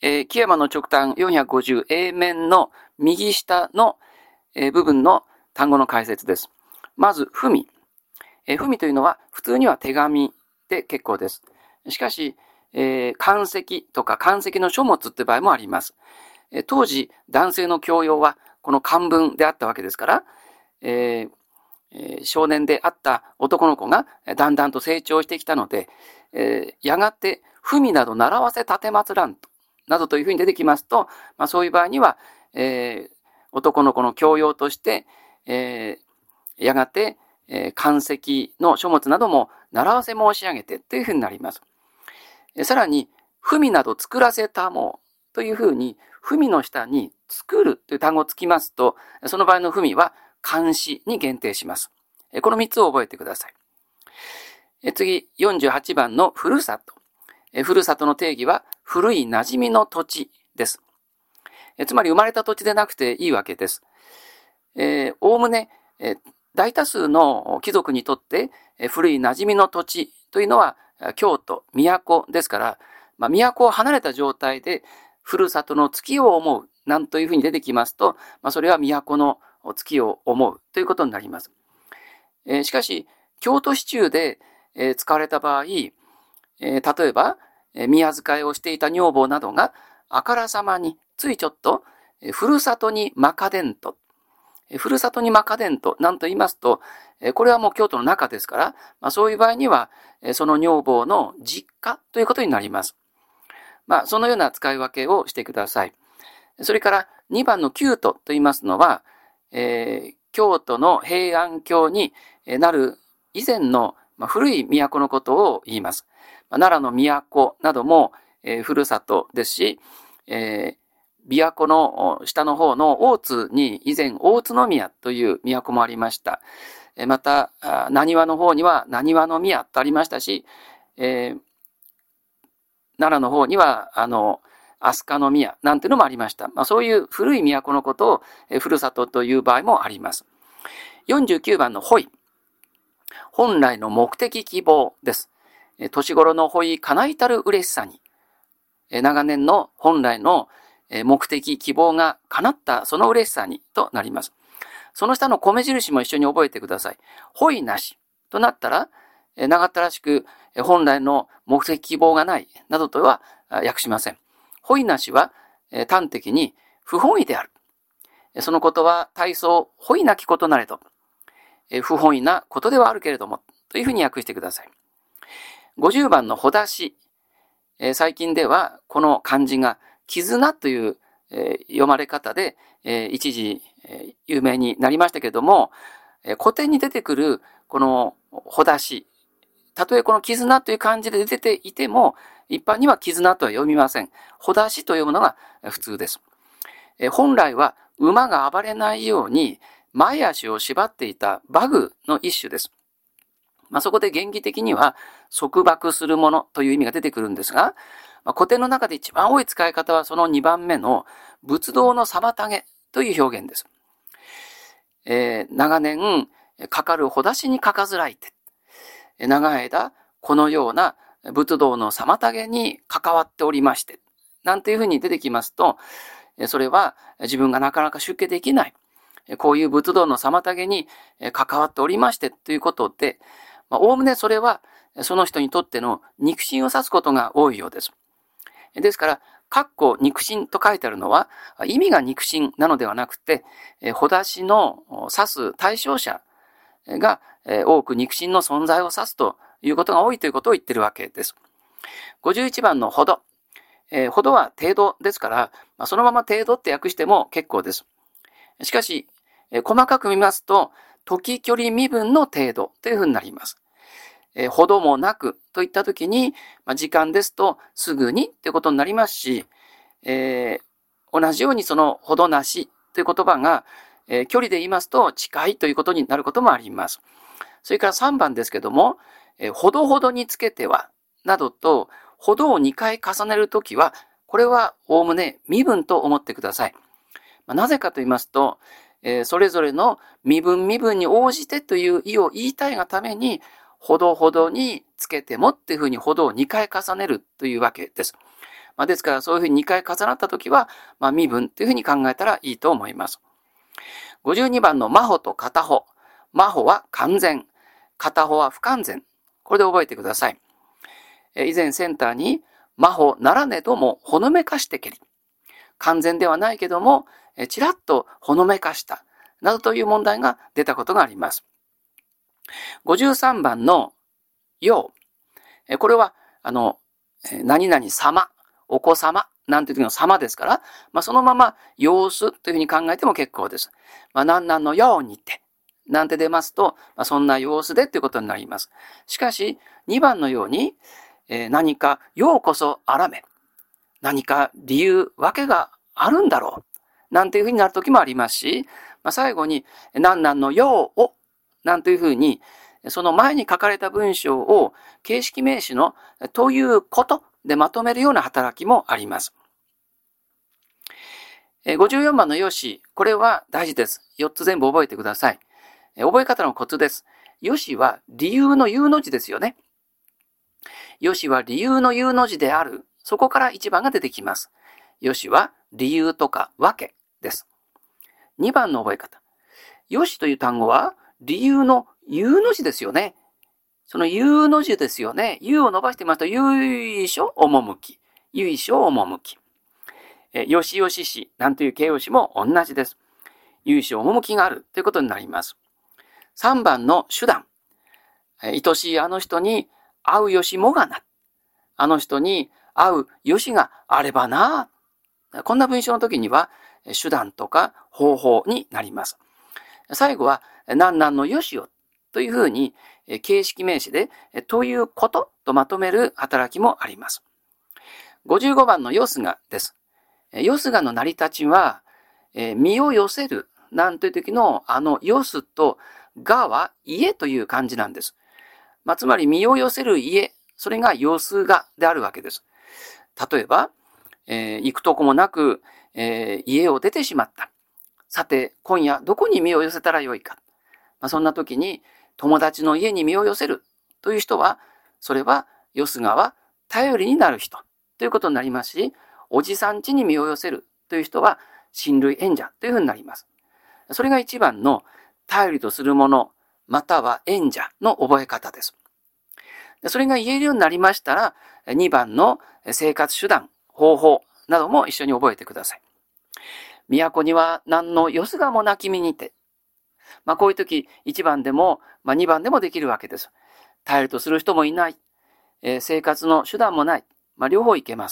木山の直端 450A 面の右下の部分の単語の解説です。まず、文。文というのは普通には手紙で結構です。しかし、漢籍とか漢籍の書物という場合もあります。当時、男性の教養はこの漢文であったわけですから、少年であった男の子がだんだんと成長してきたので、やがて文など習わせ立てまつらんとなどというふうに出てきますと、そういう場合には、男の子の教養として、やがて、漢籍の書物なども習わせ申し上げてというふうになります。さらに、文など作らせたもというふうに、文の下に作るという単語をつきますと、その場合の文は漢詩に限定します。この3つを覚えてください。次、48番のふるさと。ふるさとの定義は古い馴染みの土地です。つまり生まれた土地でなくていいわけです。おおむね、大多数の貴族にとって古い馴染みの土地というのは京都、都ですから、都を離れた状態でふるさとの月を思うなんというふうに出てきますと、それは都の月を思うということになります。しかし、京都市中で使われた場合、例えば、宮遣いをしていた女房などがあからさまについちょっとふるさとにまかでんと、ふるさとにまかでんとなんと言いますと、これはもう京都の中ですから、そういう場合にはその女房の実家ということになります。そのような使い分けをしてください。それから2番の旧都と言いますのは、京都の平安京になる以前の古い都のことを言います。奈良の都などもふるさとですし、琵琶湖の下の方の大津に以前大津宮という都もありました。また、浪速の方には浪速の宮とありましたし、奈良の方には飛鳥宮なんていうのもありました。そういう古い都のことをふるさとという場合もあります。49番のほい。本来の目的希望です。年頃のほい叶いたる嬉しさに、長年の本来の目的希望が叶ったその嬉しさにとなります。その下の米印も一緒に覚えてください。ほいなしとなったら、長ったらしく本来の目的希望がないなどとは訳しません。ほいなしは端的に不本意である。そのことは大層ほいなきことなれと。不本意なことではあるけれども、というふうに訳してください。50番のほだし。最近ではこの漢字が絆という読まれ方で一時有名になりましたけれども、古典に出てくるこのほだし、たとえこの絆という漢字で出ていても、一般には絆とは読みません。ほだしと読むのが普通です。本来は馬が暴れないように前足を縛っていた馬具の一種です。そこで原義的には束縛するものという意味が出てくるんですが、古典の中で一番多い使い方はその2番目の仏道の妨げという表現です。長年かかるほだしにかかずらいて、長い間このような仏道の妨げに関わっておりまして、なんていうふうに出てきますと、それは自分がなかなか出家できない、こういう仏道の妨げに関わっておりましてということで、おおむねそれはその人にとっての肉親を指すことが多いようです。ですから、肉親と書いてあるのは意味が肉親なのではなくて、ほだしの指す対象者が多く肉親の存在を指すということが多いということを言っているわけです。51番のほど。ほどは程度ですから、そのまま程度って訳しても結構です。しかし、細かく見ますと、時距離身分の程度というふうになります。ほどもなくといったときに、時間ですとすぐにということになりますし、同じようにそのほどなしという言葉が、距離で言いますと近いということになることもあります。それから3番ですけども、ほどほどにつけてはなどと、ほどを2回重ねるときは、これはおおむね身分と思ってください。なぜかと言いますと、それぞれの身分に応じてという意を言いたいがために、ほどほどにつけてもっていうふうにほどを2回重ねるというわけです。 ですからそういうふうに2回重なったときは、身分というふうに考えたらいいと思います。52番の真帆と片帆。真帆は完全。片帆は不完全。これで覚えてください。以前センターに、真帆ならねどもほのめかしてけり。完全ではないけども、ちらっとほのめかした。などという問題が出たことがあります。53番のよう。これは、何々様、お子様、なんていう時の様ですから、そのまま様子というふうに考えても結構です。何々のようにって、なんて出ますと、そんな様子でということになります。しかし、2番のように、何かようこそあらめ、何か理由、わけがあるんだろう、なんていうふうになる時もありますし、最後に、何々のようを、なんていうふうに、その前に書かれた文章を形式名詞のということでまとめるような働きもあります。54番のよし、これは大事です。4つ全部覚えてください。覚え方のコツです。よしは理由の有の字ですよね。よしは理由の有の字である。そこから1番が出てきます。よしは理由とかわけです。2番の覚え方。よしという単語は理由の有の字ですよね。その有の字ですよね。有を伸ばしてみますと、由緒趣。由緒趣。よしよしし、なんという形容詞も同じです。由緒趣があるということになります。3番の手段。愛しいあの人に会うよしもがな。あの人に会うよしがあればな。こんな文章の時には、手段とか方法になります。最後は、何々のよしをというふうに、形式名詞で、ということとまとめる働きもあります。55番のよすがです。よすがの成り立ちは、身を寄せるなんという時のよすとがは家という漢字なんです。つまり身を寄せる家、それがよすがであるわけです。例えば、行くとこもなく、家を出てしまった。さて、今夜どこに身を寄せたらよいか。そんな時に友達の家に身を寄せるという人は、それはよすがは頼りになる人ということになりますし、おじさん家に身を寄せるという人は親類縁者というふうになります。それが一番の頼りとするもの、または縁者の覚え方です。それが言えるようになりましたら、2番の生活手段、方法なども一緒に覚えてください。都には何のよすがもなき身にて。こういう時、1番でも、2番でもできるわけです。頼りとする人もいない。生活の手段もない。両方いけます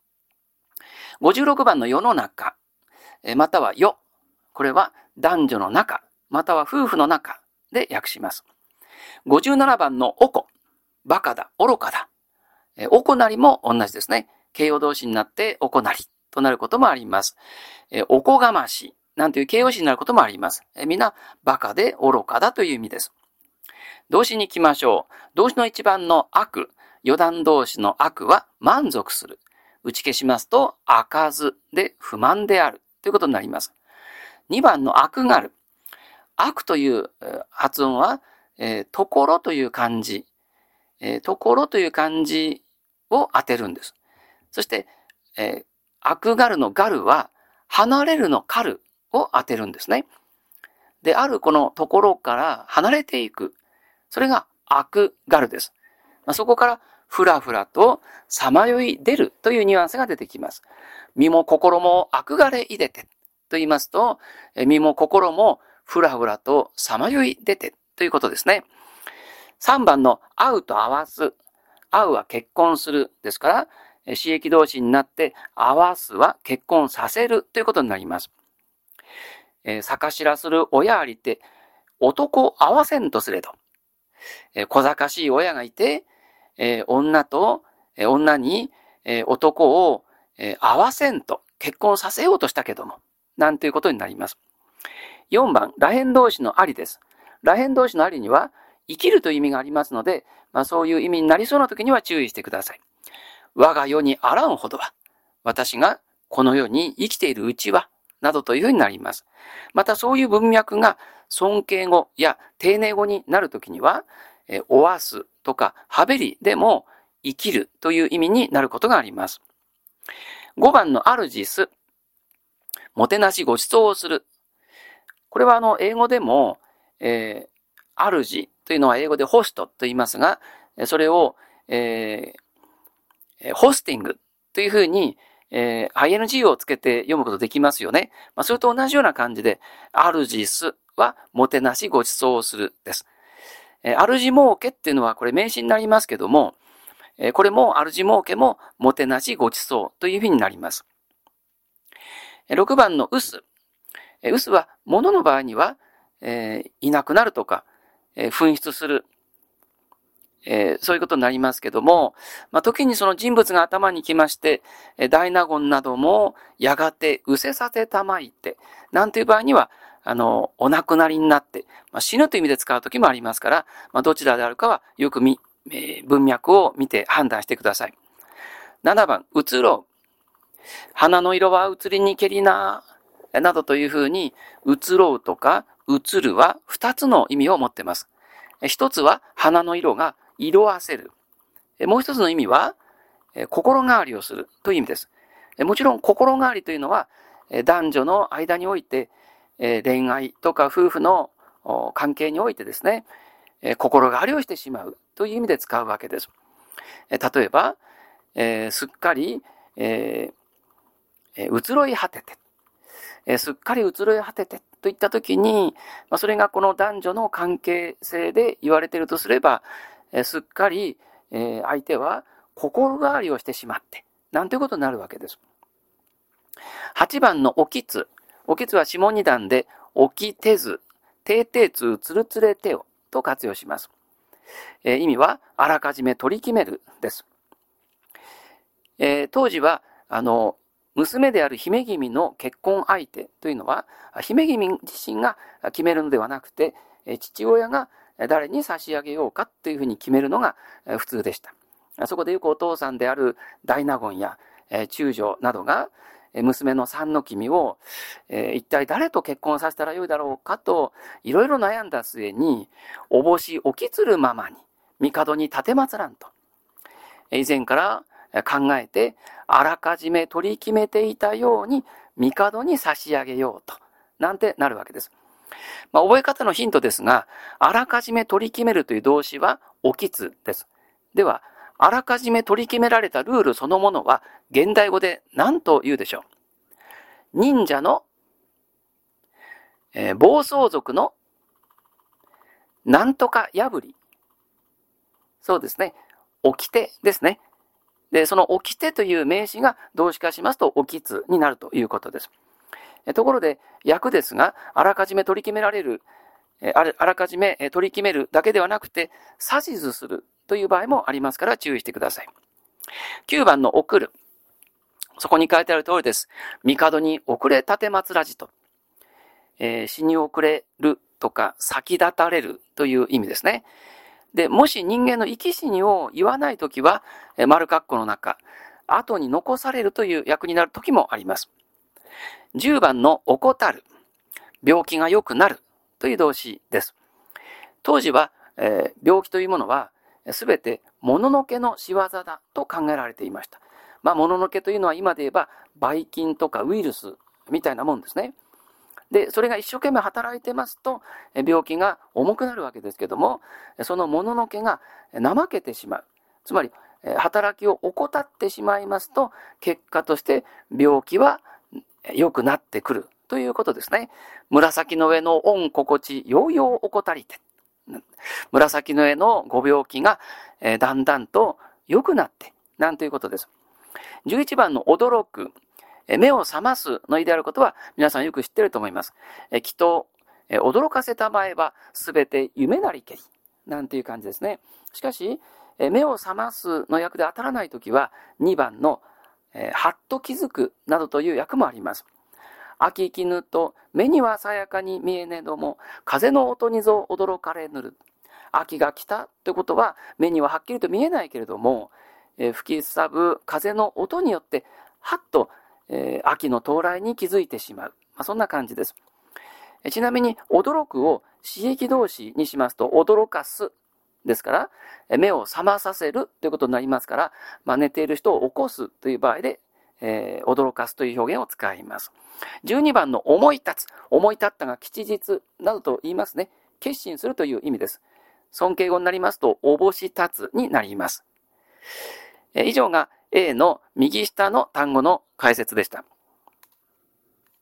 。56番の世の中、または世。これは男女の中、または夫婦の中で訳します。57番のおこ。バカだ、愚かだ。おこなりも同じですね。形容動詞になっておこなりとなることもあります。おこがましなんていう形容詞になることもあります。みんなバカで愚かだという意味です。動詞に行きましょう。動詞の一番の悪、余談動詞の悪は満足する。打ち消しますと、開かずで不満であるということになります。2番の悪がある。悪という発音は、ところという漢字、ところという漢字を当てるんです。そして、悪がるのがるは、離れるのかるを当てるんですね。で、あるこのところから離れていく。それが悪がるです。そこからふらふらとさまよい出るというニュアンスが出てきます。身も心も悪がれいでてと言いますと、身も心もふらふらとさまよい出てということですね。3番の会うと合わす。会うは結婚するですから、詞役動詞になって合わすは結婚させるということになります。逆知らする親ありて男合わせんとすれど。小賢しい親がいて、女に男を合わせんと結婚させようとしたけども、なんていうことになります。4番、らへん動詞のありです。らへん動詞のありには生きるという意味がありますので、そういう意味になりそうな時には注意してください。我が世にあらんほどは、私がこの世に生きているうちは、などというふうになります。またそういう文脈が尊敬語や丁寧語になるときには、おわすとかはべりでも生きるという意味になることがあります。 5番のアルジス、もてなしご馳走をする。これは英語でも、アルジというのは英語でホストと言いますが、それを、ホスティングというふうに、ing をつけて読むことできますよね。それと同じような感じで、アルジスはもてなしご馳走をするです。アルジ儲けっていうのはこれ名詞になりますけども、これもアルジ儲けももてなしご馳走というふうになります。6番のウス。ウスは物の場合には、いなくなるとか、紛失する。そういうことになりますけども、時にその人物が頭に来まして、大納言などもやがて失せさせたまいて、なんていう場合には、お亡くなりになって、死ぬという意味で使う時もありますから、どちらであるかはよく文脈を見て判断してください。7番、移ろう。花の色は移りにけりな、などというふうに、移ろうとか移るは2つの意味を持っています。一つは花の色が色あせる。もう一つの意味は、心変わりをするという意味です。もちろん心変わりというのは、男女の間において、恋愛とか夫婦の関係においてですね、心変わりをしてしまうという意味で使うわけです。例えば、すっかり、移ろい果てて、すっかり移ろい果ててといったときに、それがこの男女の関係性で言われているとすれば、すっかり相手は心変わりをしてしまって、なんていうことになるわけです。8番のおきつ。おきつは下二段で、おきてず、ていていつつるつれてをと活用します。意味は、あらかじめ取り決めるです。当時は、娘である姫君の結婚相手というのは、姫君自身が決めるのではなくて、父親が誰に差し上げようかというふうに決めるのが普通でした。そこでよくお父さんである大納言や中将などが、娘の三の君を、一体誰と結婚させたらよいだろうかと、いろいろ悩んだ末に、おぼしおきつるままに、帝に立てまつらんと。以前から考えて、あらかじめ取り決めていたように、帝に差し上げようと、なんてなるわけです。覚え方のヒントですが、あらかじめ取り決めるという動詞は、おきつです。では、あらかじめ取り決められたルールそのものは、現代語で何と言うでしょう。忍者の、暴走族の、なんとか破り。そうですね。掟ですね。で、その掟という名詞が動詞化しますと、おきつになるということです。ところで、訳ですが、あらかじめ取り決められる、あらかじめ取り決めるだけではなくて、指図するという場合もありますから注意してください。9番の送る。そこに書いてある通りです。帝に遅れ立てまつらじと。死に遅れるとか先立たれるという意味ですね。で、もし人間の生き死にを言わないときは、丸括弧の中、後に残されるという訳になるときもあります。10番の怠る。病気が良くなるという動詞です。当時は、病気というものは、すべて物のけの仕業だと考えられていました。物のけというのは今で言えば、ばい菌とかウイルスみたいなもんですね。で、それが一生懸命働いてますと、病気が重くなるわけですけども、その物のけが怠けてしまう。つまり、働きを怠ってしまいますと、結果として病気は良くなってくるということですね。紫の上の御心地、ようよう怠りて。紫の上のご病気がだんだんと良くなって、なんということです。11番の驚く。目を覚ますの意であることは皆さんよく知っていると思います。きっと驚かせたまえばすべて夢なりけりなんていう感じですね。しかし目を覚ますの訳で当たらないときは2番のはっと気づくなどという訳もあります。秋きぬと目にはさやかに見えねども風の音にぞ驚かれぬる。秋が来たということは目にははっきりと見えないけれども吹きすさぶ風の音によってはっと秋の到来に気づいてしまう。そんな感じです。ちなみに、驚くを詞域動詞にしますと、驚かすですから、目を覚まさせるということになりますから、寝ている人を起こすという場合で驚かすという表現を使います。12番の思い立つ。思い立ったが吉日などと言いますね。決心するという意味です。尊敬語になりますと、おぼし立つになります。以上が A の右下の単語の解説でした。